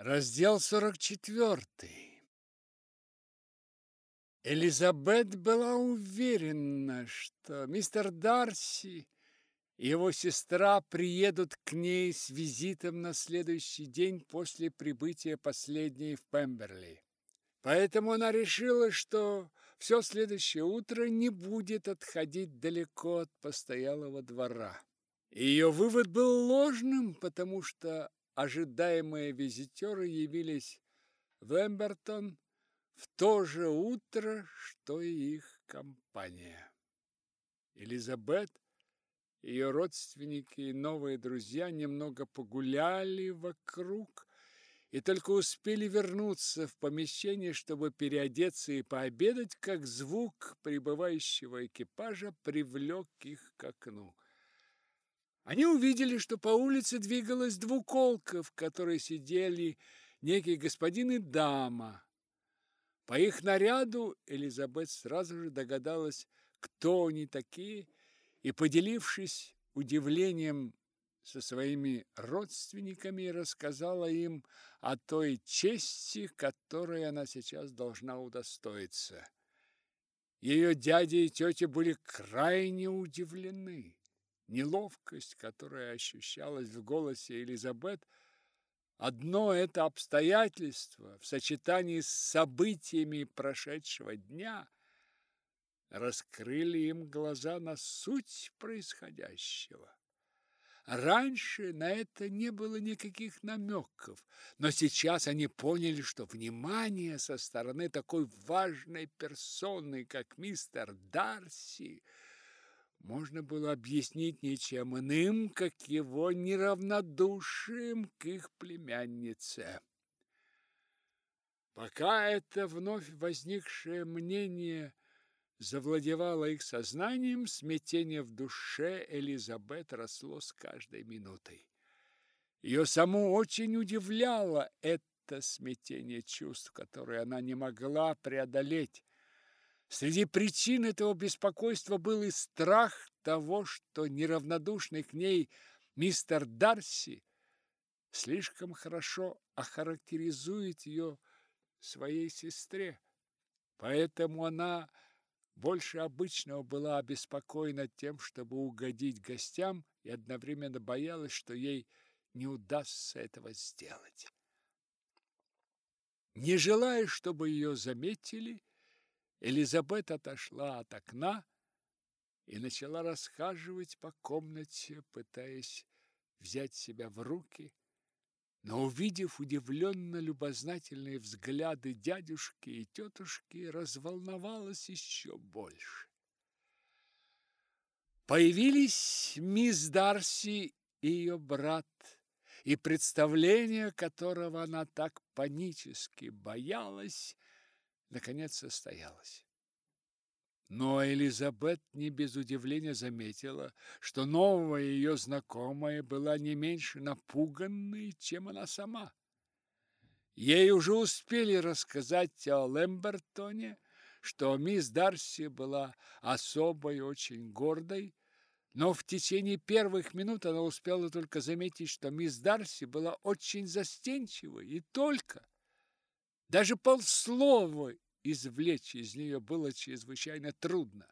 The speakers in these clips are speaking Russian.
Раздел 44. Элизабет была уверена, что мистер Дарси и его сестра приедут к ней с визитом на следующий день после прибытия последней в Пемберли. Поэтому она решила, что все следующее утро не будет отходить далеко от постоялого двора. Ее вывод был ложным, потому что ожидаемые визитеры явились в Эмбертон в то же утро, что и их компания. Элизабет, ее родственники и новые друзья немного погуляли вокруг и только успели вернуться в помещение, чтобы переодеться и пообедать, как звук прибывающего экипажа привлек их к окну. Они увидели, что по улице двигалась двуколка, в которой сидели некий господин и дама. По их наряду Элизабет сразу же догадалась, кто они такие, и, поделившись удивлением со своими родственниками, рассказала им о той чести, которой она сейчас должна удостоиться. Ее дядя и тетя были крайне удивлены. Неловкость, которая ощущалась в голосе Элизабет, одно это обстоятельство в сочетании с событиями прошедшего дня раскрыли им глаза на суть происходящего. Раньше на это не было никаких намеков, но сейчас они поняли, что внимание со стороны такой важной персоны, как мистер Дарси, можно было объяснить ничем иным, как его неравнодушием к их племяннице. Пока это вновь возникшее мнение завладевало их сознанием, смятение в душе Элизабет росло с каждой минутой. Ее саму очень удивляло это смятение чувств, которое она не могла преодолеть. Среди причин этого беспокойства был и страх того, что неравнодушный к ней мистер Дарси слишком хорошо охарактеризует ее своей сестре. Поэтому она больше обычного была обеспокоена тем, чтобы угодить гостям, и одновременно боялась, что ей не удастся этого сделать. Не желая, чтобы ее заметили, Элизабет отошла от окна и начала расхаживать по комнате, пытаясь взять себя в руки, но, увидев удивленно-любознательные взгляды дядюшки и тетушки, разволновалась еще больше. Появились мисс Дарси и ее брат, и представление, которого она так панически боялась, наконец состоялось. Но Элизабет не без удивления заметила, что новая ее знакомая была не меньше напуганной, чем она сама. Ей уже успели рассказать о Лембертоне, что мисс Дарси была особой и очень гордой, но в течение первых минут она успела только заметить, что мисс Дарси была очень застенчивой, и только. Даже полслова извлечь из нее было чрезвычайно трудно.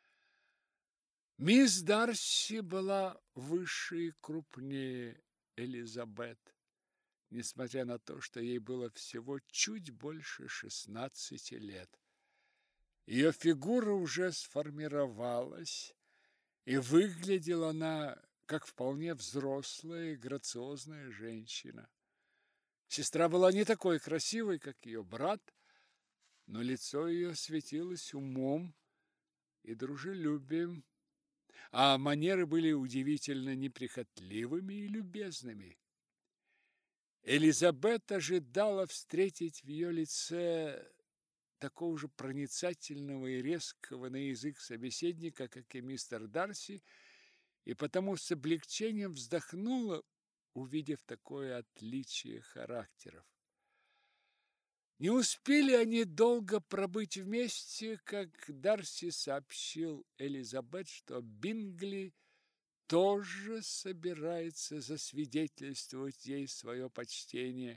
Мисс Дарси была выше и крупнее Элизабет, несмотря на то, что ей было всего чуть больше 16 лет. Ее фигура уже сформировалась, и выглядела она как вполне взрослая и грациозная женщина. Сестра была не такой красивой, как ее брат, но лицо ее светилось умом и дружелюбием, а манеры были удивительно неприхотливыми и любезными. Элизабет ожидала встретить в ее лице такого же проницательного и резкого на язык собеседника, как и мистер Дарси, и потому с облегчением вздохнула, увидев такое отличие характеров. Не успели они долго пробыть вместе, как Дарси сообщил Элизабет, что Бингли тоже собирается засвидетельствовать ей свое почтение.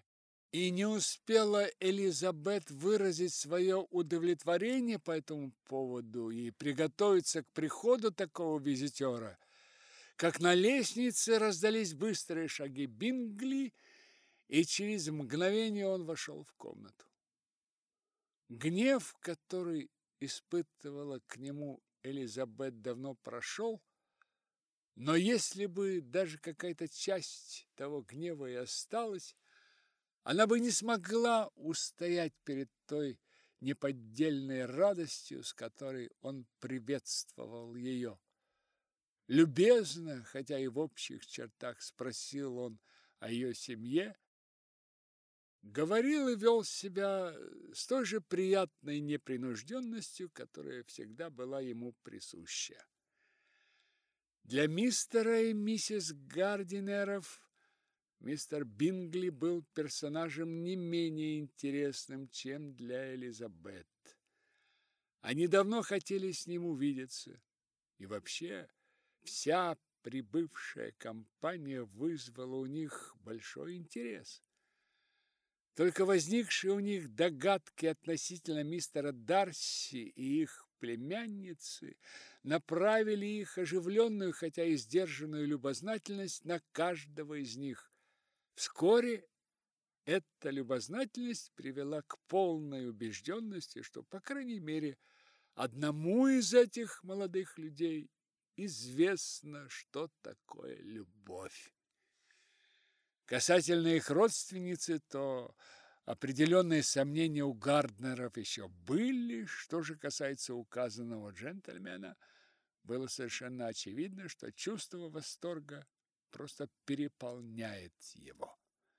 И не успела Элизабет выразить свое удовлетворение по этому поводу и приготовиться к приходу такого визитера, как на лестнице раздались быстрые шаги Бингли, и через мгновение он вошел в комнату. Гнев, который испытывала к нему Элизабет, давно прошел, но если бы даже какая-то часть того гнева и осталась, она бы не смогла устоять перед той неподдельной радостью, с которой он приветствовал ее. Любезно, хотя и в общих чертах, спросил он о ее семье, говорил и вел себя с той же приятной непринужденностью, которая всегда была ему присуща. Для мистера и миссис Гардинеров мистер Бингли был персонажем не менее интересным, чем для Элизабет. Они давно хотели с ним увидеться, и вообще вся прибывшая компания вызвала у них большой интерес. Только возникшие у них догадки относительно мистера Дарси и их племянницы направили их оживленную, хотя и сдержанную любознательность на каждого из них. Вскоре эта любознательность привела к полной убежденности, что, по крайней мере, одному из этих молодых людей известно, что такое любовь. Касательно их родственницы, то определенные сомнения у Гарднеров еще были. Что же касается указанного джентльмена, было совершенно очевидно, что чувство восторга просто переполняет его.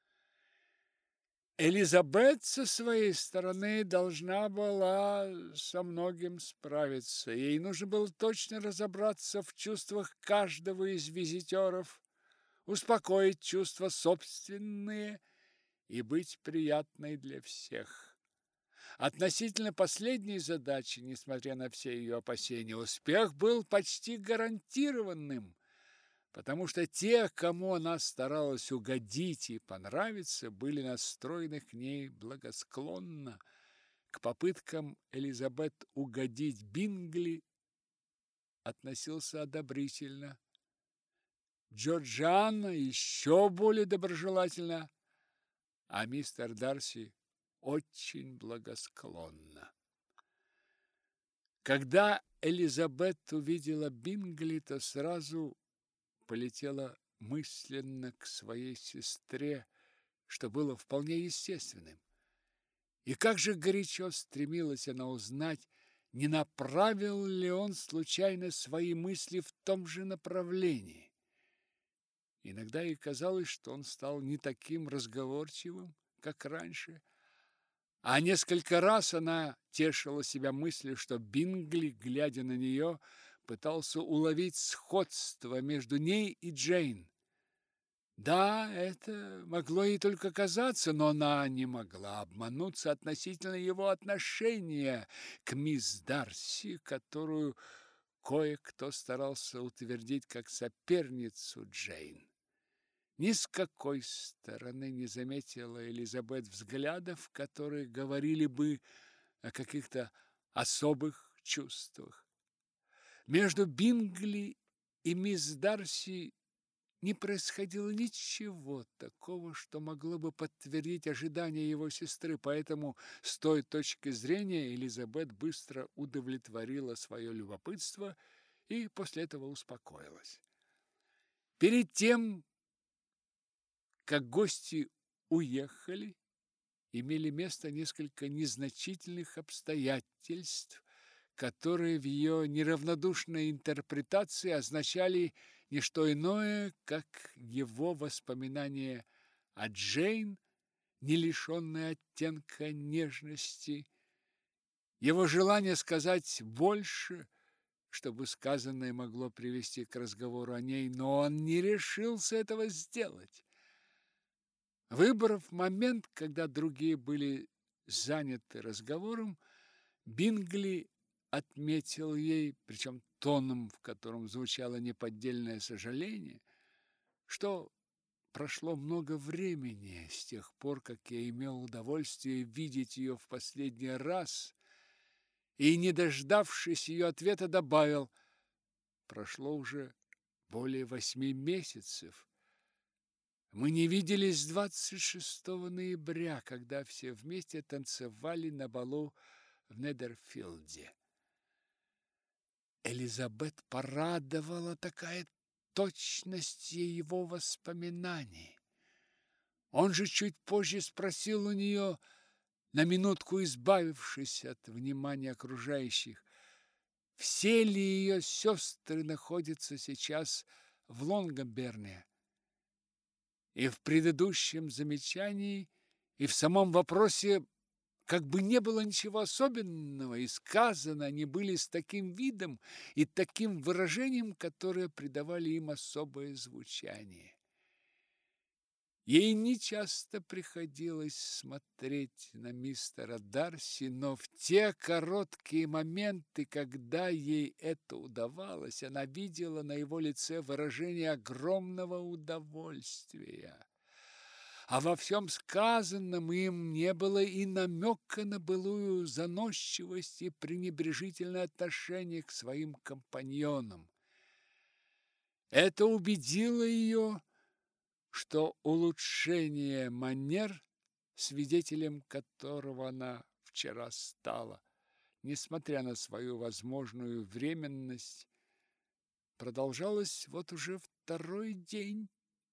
Элизабет со своей стороны должна была со многим справиться. Ей нужно было точно разобраться в чувствах каждого из визитеров, успокоить чувства собственные и быть приятной для всех. Относительно последней задачи, несмотря на все ее опасения, успех был почти гарантированным, потому что те, кому она старалась угодить и понравиться, были настроены к ней благосклонно. К попыткам Элизабет угодить Бингли относился одобрительно. Джорджиана еще более доброжелательно, а мистер Дарси очень благосклонно. Когда Элизабет увидела Бингли, то сразу полетела мысленно к своей сестре, что было вполне естественным. И как же горячо стремилась она узнать, не направил ли он случайно свои мысли в том же направлении. Иногда ей казалось, что он стал не таким разговорчивым, как раньше, а несколько раз она тешила себя мыслью, что Бингли, глядя на нее, пытался уловить сходство между ней и Джейн. Да, это могло ей только казаться, но она не могла обмануться относительно его отношения к мисс Дарси, которую кое-кто старался утвердить как соперницу Джейн. Ни с какой стороны не заметила Элизабет взглядов, которые говорили бы о каких-то особых чувствах. Между Бингли и мисс Дарси не происходило ничего такого, что могло бы подтвердить ожидания его сестры, поэтому с той точки зрения Элизабет быстро удовлетворила свое любопытство и после этого успокоилась. Перед тем, как гости уехали, имели место несколько незначительных обстоятельств, которые в ее неравнодушной интерпретации означали не что иное, как его воспоминание о Джейн, не лишенное оттенка нежности, его желание сказать больше, чтобы сказанное могло привести к разговору о ней, но он не решился этого сделать. Выбрав момент, когда другие были заняты разговором, Бингли отметил ей, причем тоном, в котором звучало неподдельное сожаление, что прошло много времени с тех пор, как я имел удовольствие видеть ее в последний раз, и, не дождавшись ее ответа, добавил: прошло уже более 8 месяцев. Мы не виделись с 26 ноября, когда все вместе танцевали на балу в Недерфилде. Элизабет порадовала такая точность его воспоминаний. Он же чуть позже спросил у нее, на минутку избавившись от внимания окружающих, все ли ее сестры находятся сейчас в Лонгоберне. И в предыдущем замечании, и в самом вопросе как бы не было ничего особенного, и сказано они были с таким видом и таким выражением, которые придавали им особое звучание. Ей нечасто приходилось смотреть на мистера Дарси, но в те короткие моменты, когда ей это удавалось, она видела на его лице выражение огромного удовольствия. А во всем сказанном им не было и намека на былую заносчивость и пренебрежительное отношение к своим компаньонам. Это убедило ее, что улучшение манер, свидетелем которого она вчера стала, несмотря на свою возможную временность, продолжалось вот уже второй день.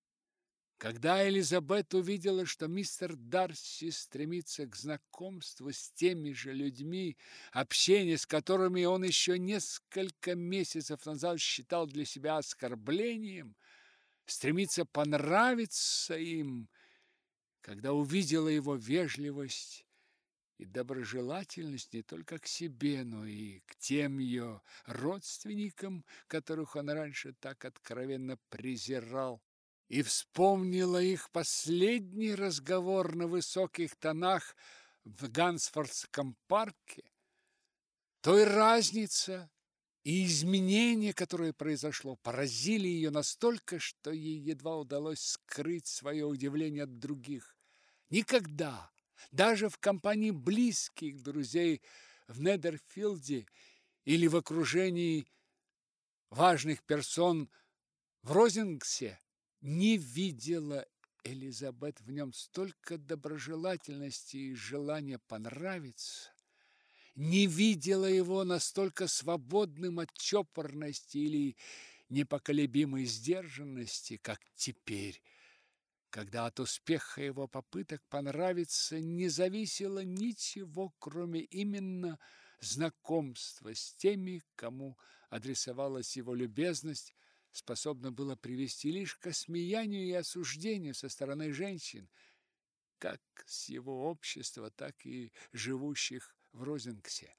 Когда Элизабет увидела, что мистер Дарси стремится к знакомству с теми же людьми, общение с которыми он еще несколько месяцев назад считал для себя оскорблением, стремится понравиться им, когда увидела его вежливость и доброжелательность не только к себе, но и к тем ее родственникам, которых он раньше так откровенно презирал, и вспомнила их последний разговор на высоких тонах в Гансфордском парке, то и разница и изменение, которое произошло, поразили ее настолько, что ей едва удалось скрыть свое удивление от других. Никогда, даже в компании близких друзей в Недерфилде или в окружении важных персон в Розингсе, не видела Элизабет в нем столько доброжелательности и желания понравиться, не видела его настолько свободным от чопорности или непоколебимой сдержанности, как теперь, когда от успеха его попыток понравиться не зависело ничего, кроме именно знакомства с теми, кому адресовалась его любезность, способно было привести лишь к осмеянию и осуждению со стороны женщин, как с его общества, так и живущих в Розингсе.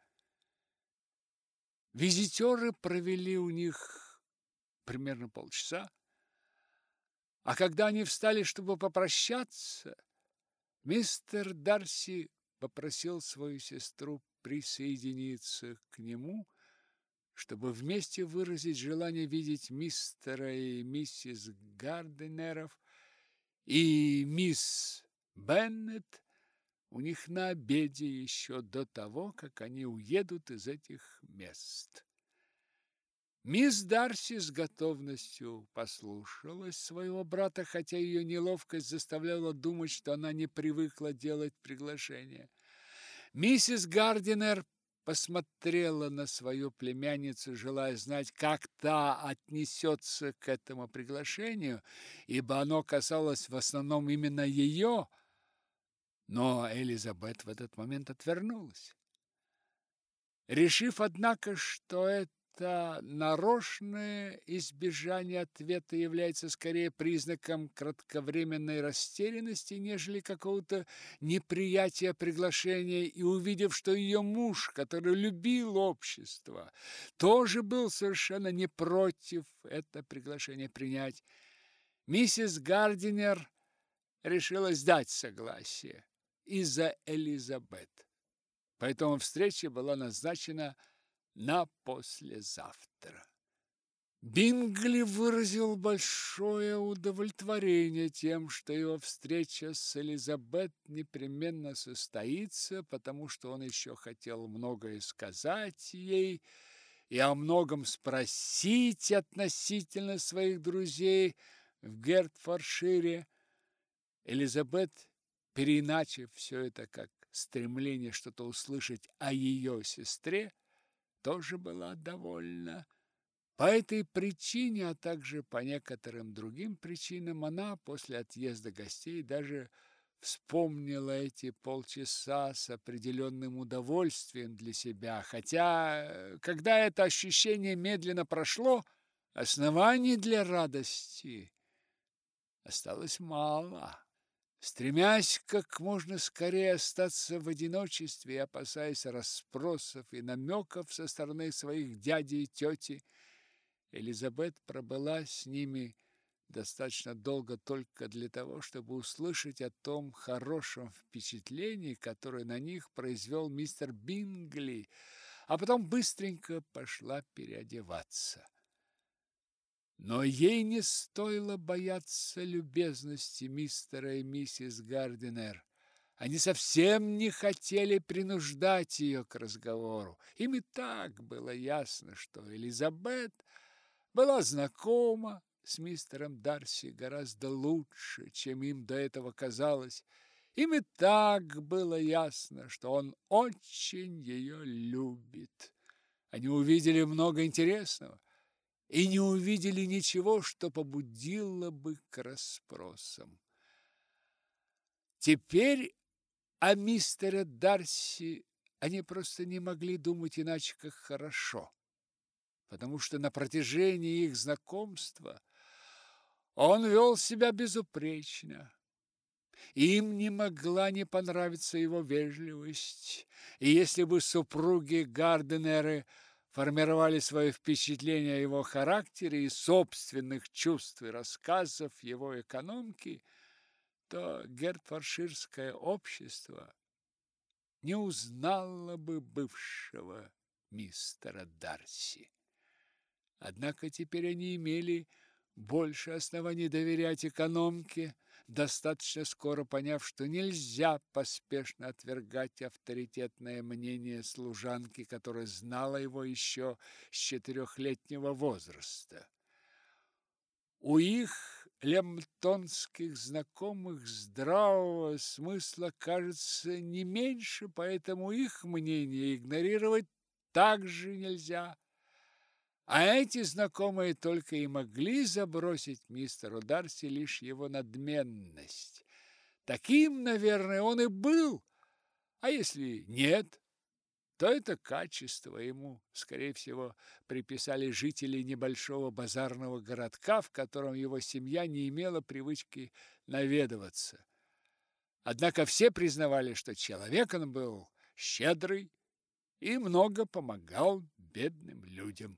Визитеры провели у них примерно полчаса, а когда они встали, чтобы попрощаться, мистер Дарси попросил свою сестру присоединиться к нему, чтобы вместе выразить желание видеть мистера и миссис Гардинеров и мисс Беннет у них на обеде еще до того, как они уедут из этих мест. Мисс Дарси с готовностью послушалась своего брата, хотя ее неловкость заставляла думать, что она не привыкла делать приглашения. Миссис Гардинер посмотрела на свою племянницу, желая знать, как та отнесется к этому приглашению, ибо оно касалось в основном именно ее, но Элизабет в этот момент отвернулась. Решив, однако, что это нарочное избежание ответа является скорее признаком кратковременной растерянности, нежели какого-то неприятия приглашения, и увидев, что ее муж, который любил общество, тоже был совершенно не против это приглашение принять, миссис Гардинер решилась дать согласие из-за Элизабет. Поэтому встреча была назначена на послезавтра. Бингли выразил большое удовлетворение тем, что его встреча с Элизабет непременно состоится, потому что он еще хотел многое сказать ей и о многом спросить относительно своих друзей в Гертфордшире. Элизабет, переиначив все это как стремление что-то услышать о ее сестре, тоже была довольна. По этой причине, а также по некоторым другим причинам, она после отъезда гостей даже вспомнила эти полчаса с определенным удовольствием для себя, хотя, когда это ощущение медленно прошло, оснований для радости осталось мало. Стремясь как можно скорее остаться в одиночестве и опасаясь расспросов и намеков со стороны своих дяди и тети, Элизабет пробыла с ними достаточно долго только для того, чтобы услышать о том хорошем впечатлении, которое на них произвел мистер Бингли, а потом быстренько пошла переодеваться. Но ей не стоило бояться любезности мистера и миссис Гардинер. Они совсем не хотели принуждать ее к разговору. Им и так было ясно, что Элизабет была знакома с мистером Дарси гораздо лучше, чем им до этого казалось. Им и так было ясно, что он очень ее любит. Они увидели много интересного и не увидели ничего, что побудило бы к расспросам. Теперь о мистере Дарси они просто не могли думать иначе, как хорошо, потому что на протяжении их знакомства он вел себя безупречно. Им не могла не понравиться его вежливость, и если бы супруги Гарденеры формировали свое впечатление о его характере из собственных чувств и рассказов его экономки, то гертфордширское общество не узнало бы бывшего мистера Дарси. Однако теперь они имели больше оснований доверять экономке, достаточно скоро поняв, что нельзя поспешно отвергать авторитетное мнение служанки, которая знала его еще с 4-летнего возраста. У их лемптонских знакомых здравого смысла, кажется, не меньше, поэтому их мнение игнорировать также нельзя. А эти знакомые только и могли забросить мистеру Дарси лишь его надменность. Таким, наверное, он и был, а если нет, то это качество ему, скорее всего, приписали жители небольшого базарного городка, в котором его семья не имела привычки наведываться. Однако все признавали, что человек он был щедрый и много помогал бедным людям.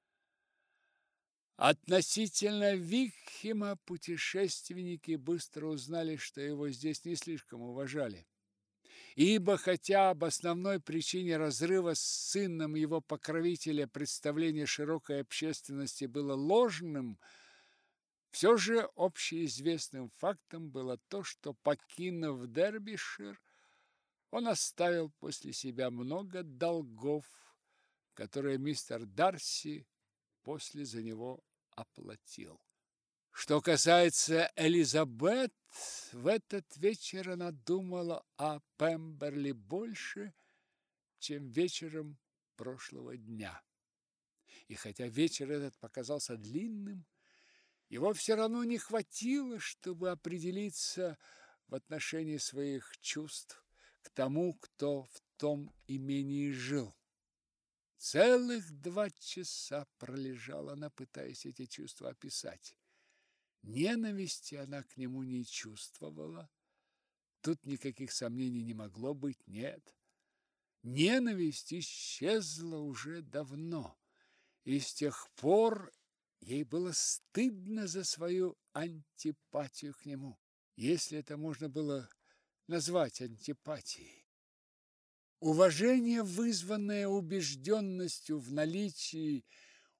Относительно Викхема путешественники быстро узнали, что его здесь не слишком уважали. Ибо хотя об основной причине разрыва с сыном его покровителя представление широкой общественности было ложным, все же общеизвестным фактом было то, что, покинув Дербишир, он оставил после себя много долгов, которые мистер Дарси после за него оплатил. Что касается Элизабет, в этот вечер она думала о Пемберли больше, чем вечером прошлого дня. И хотя вечер этот показался длинным, его все равно не хватило, чтобы определиться в отношении своих чувств к тому, кто в том имении жил. Целых 2 часа пролежала она, пытаясь эти чувства описать. Ненависти она к нему не чувствовала. Тут никаких сомнений не могло быть, нет. Ненависть исчезла уже давно, и с тех пор ей было стыдно за свою антипатию к нему, если это можно было назвать антипатией. Уважение, вызванное убежденностью в наличии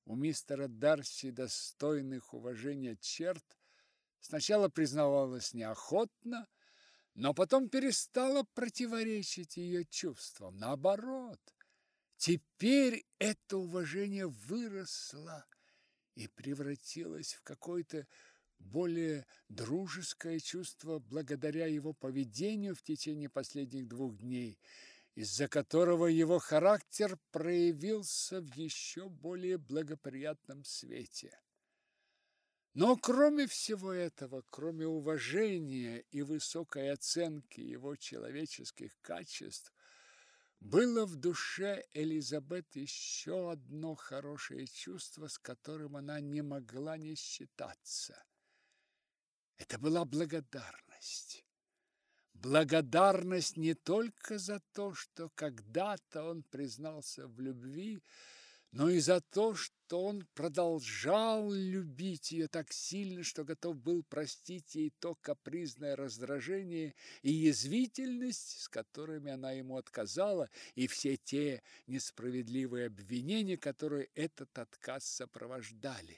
у мистера Дарси достойных уважения черт, сначала признавалась неохотно, но потом перестала противоречить ее чувствам. Наоборот, теперь это уважение выросло и превратилось в какое-то более дружеское чувство благодаря его поведению в течение последних 2 дней, из-за которого его характер проявился в еще более благоприятном свете. Но кроме всего этого, кроме уважения и высокой оценки его человеческих качеств, было в душе Элизабет еще одно хорошее чувство, с которым она не могла не считаться. Это была благодарность. Благодарность не только за то, что когда-то он признался в любви, но и за то, что он продолжал любить ее так сильно, что готов был простить ей то капризное раздражение и язвительность, с которыми она ему отказала, и все те несправедливые обвинения, которые этот отказ сопровождали.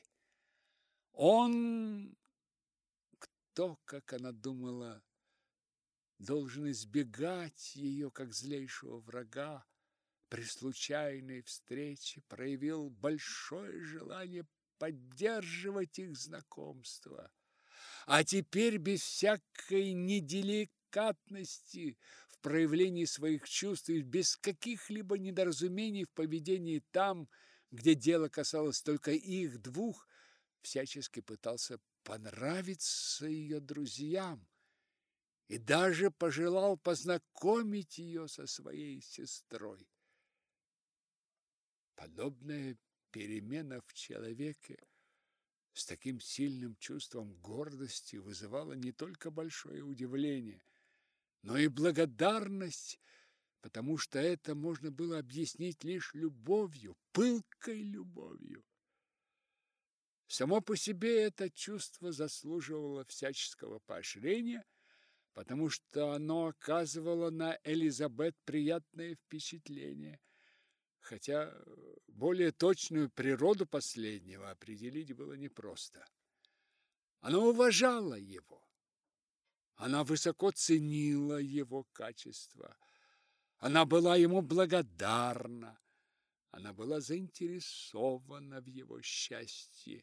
Он, кто, как она думала, должен избегать ее, как злейшего врага, при случайной встрече проявил большое желание поддерживать их знакомство. А теперь без всякой неделикатности в проявлении своих чувств и без каких-либо недоразумений в поведении там, где дело касалось только их двух, всячески пытался понравиться ее друзьям и даже пожелал познакомить ее со своей сестрой. Подобная перемена в человеке с таким сильным чувством гордости вызывала не только большое удивление, но и благодарность, потому что это можно было объяснить лишь любовью, пылкой любовью. Само по себе это чувство заслуживало всяческого поощрения, потому что оно оказывало на Элизабет приятное впечатление, хотя более точную природу последнего определить было непросто. Она уважала его, она высоко ценила его качества, она была ему благодарна, она была заинтересована в его счастье.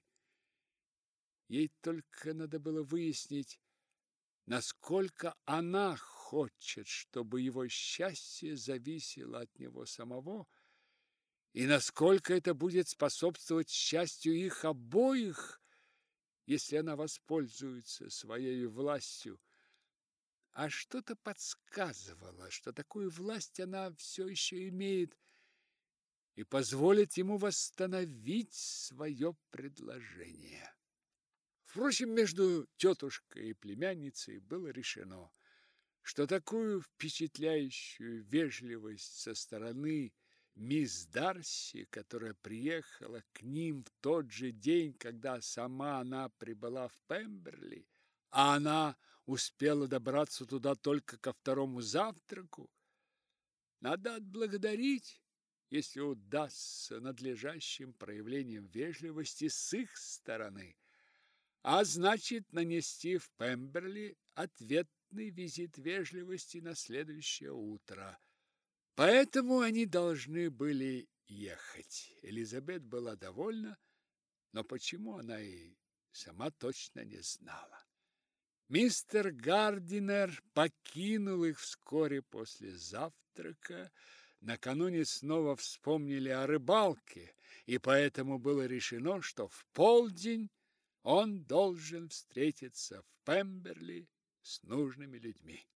Ей только надо было выяснить, насколько она хочет, чтобы его счастье зависело от него самого, и насколько это будет способствовать счастью их обоих, если она воспользуется своей властью. А что-то подсказывало, что такую власть она все еще имеет и позволит ему восстановить свое предложение. Впрочем, между тетушкой и племянницей было решено, что такую впечатляющую вежливость со стороны мисс Дарси, которая приехала к ним в тот же день, когда сама она прибыла в Пемберли, а она успела добраться туда только ко второму завтраку, надо отблагодарить, если удастся, надлежащим проявлением вежливости с их стороны, а значит, нанести в Пемберли ответный визит вежливости на следующее утро. Поэтому они должны были ехать. Элизабет была довольна, но почему, она и сама точно не знала. Мистер Гардинер покинул их вскоре после завтрака. Накануне снова вспомнили о рыбалке, и поэтому было решено, что в полдень он должен встретиться в Пемберли с нужными людьми.